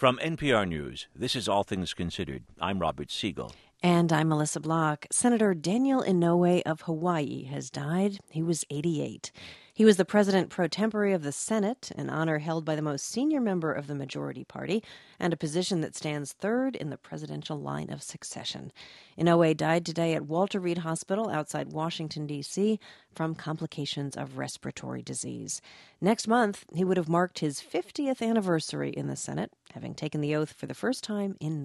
From NPR News, this is All Things Considered. I'm Robert Siegel. And I'm Melissa Block. Senator Daniel Inouye of Hawaii has died. He was 88. He was the president pro tempore of the Senate, an honor held by the most senior member of the majority party, and a position that stands third in the presidential line of succession. Inouye died today at Walter Reed Hospital outside Washington, D.C., from complications of respiratory disease. Next month, he would have marked his 50th anniversary in the Senate, having taken the oath for the first time in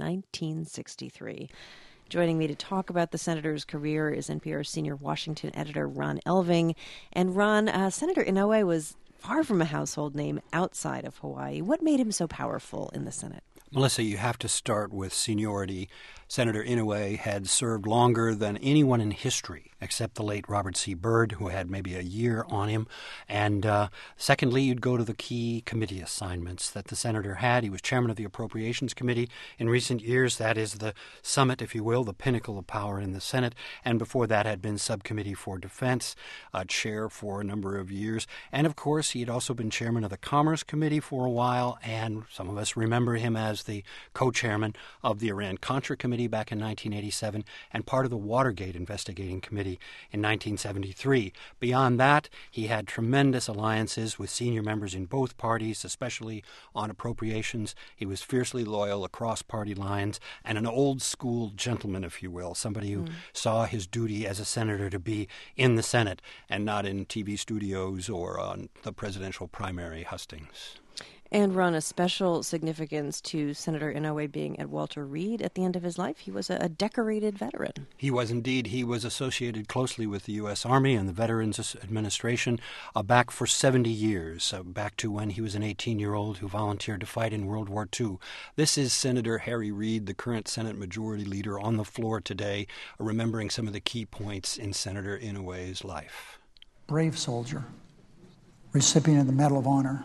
1963. Joining me to talk about the senator's career is NPR's senior Washington editor, Ron Elving. And Ron, Senator Inouye was far from a household name outside of Hawaii. What made him so powerful in the Senate? Melissa, you have to start with seniority. Senator Inouye had served longer than anyone in history, except the late Robert C. Byrd, who had maybe a year on him. And secondly, you'd go to the key committee assignments that the senator had. He was chairman of the Appropriations Committee. In recent years, that is the summit, if you will, the pinnacle of power in the Senate. And before that had been Subcommittee for Defense, chair for a number of years. And, of course, he had also been chairman of the Commerce Committee for a while. And some of us remember him as the co-chairman of the Iran-Contra Committee back in 1987 and part of the Watergate Investigating Committee in 1973. Beyond that, he had tremendous alliances with senior members in both parties, especially on appropriations. He was fiercely loyal across party lines and an old-school gentleman, if you will, somebody who saw his duty as a senator to be in the Senate and not in TV studios or on the presidential primary hustings. And, Ron, a special significance to Senator Inouye being at Walter Reed at the end of his life. He was a decorated veteran. He was indeed. He was associated closely with the U.S. Army and the Veterans Administration back for 70 years, back to when he was an 18-year-old who volunteered to fight in World War II. This is Senator Harry Reid, the current Senate Majority Leader, on the floor today, remembering some of the key points in Senator Inouye's life. Brave soldier, recipient of the Medal of Honor,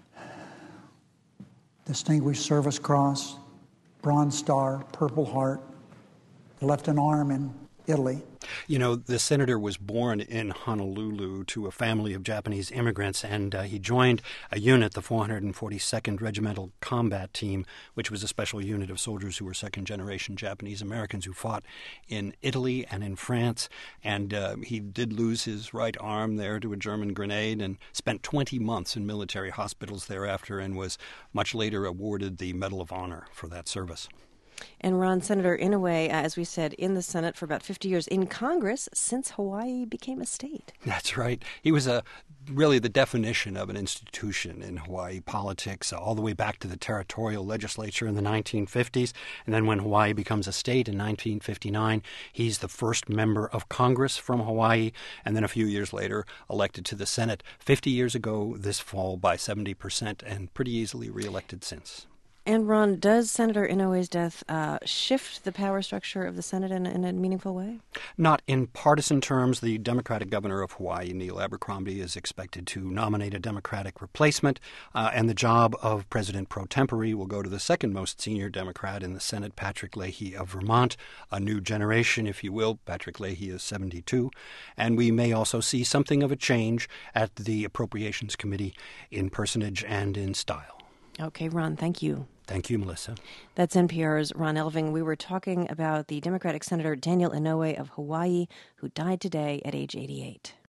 Distinguished Service Cross, Bronze Star, Purple Heart, left an arm in Italy. You know, the senator was born in Honolulu to a family of Japanese immigrants, and he joined a unit, the 442nd Regimental Combat Team, which was a special unit of soldiers who were second-generation Japanese Americans who fought in Italy and in France. And he did lose his right arm there to a German grenade and spent 20 months in military hospitals thereafter and was much later awarded the Medal of Honor for that service. And, Ron, Senator Inouye, as we said, in the Senate for about 50 years, in Congress since Hawaii became a state. That's right. He was really the definition of an institution in Hawaii politics, all the way back to the territorial legislature in the 1950s. And then when Hawaii becomes a state in 1959, he's the first member of Congress from Hawaii, and then a few years later elected to the Senate 50 years ago this fall by 70% and pretty easily reelected since. And, Ron, does Senator Inouye's death shift the power structure of the Senate in a meaningful way? Not in partisan terms. The Democratic governor of Hawaii, Neil Abercrombie, is expected to nominate a Democratic replacement, and the job of president pro tempore will go to the second most senior Democrat in the Senate, Patrick Leahy of Vermont, a new generation, if you will. Patrick Leahy is 72. And we may also see something of a change at the Appropriations Committee in personage and in style. Okay, Ron, thank you. Thank you, Melissa. That's NPR's Ron Elving. We were talking about the Democratic Senator Daniel Inouye of Hawaii, who died today at age 88.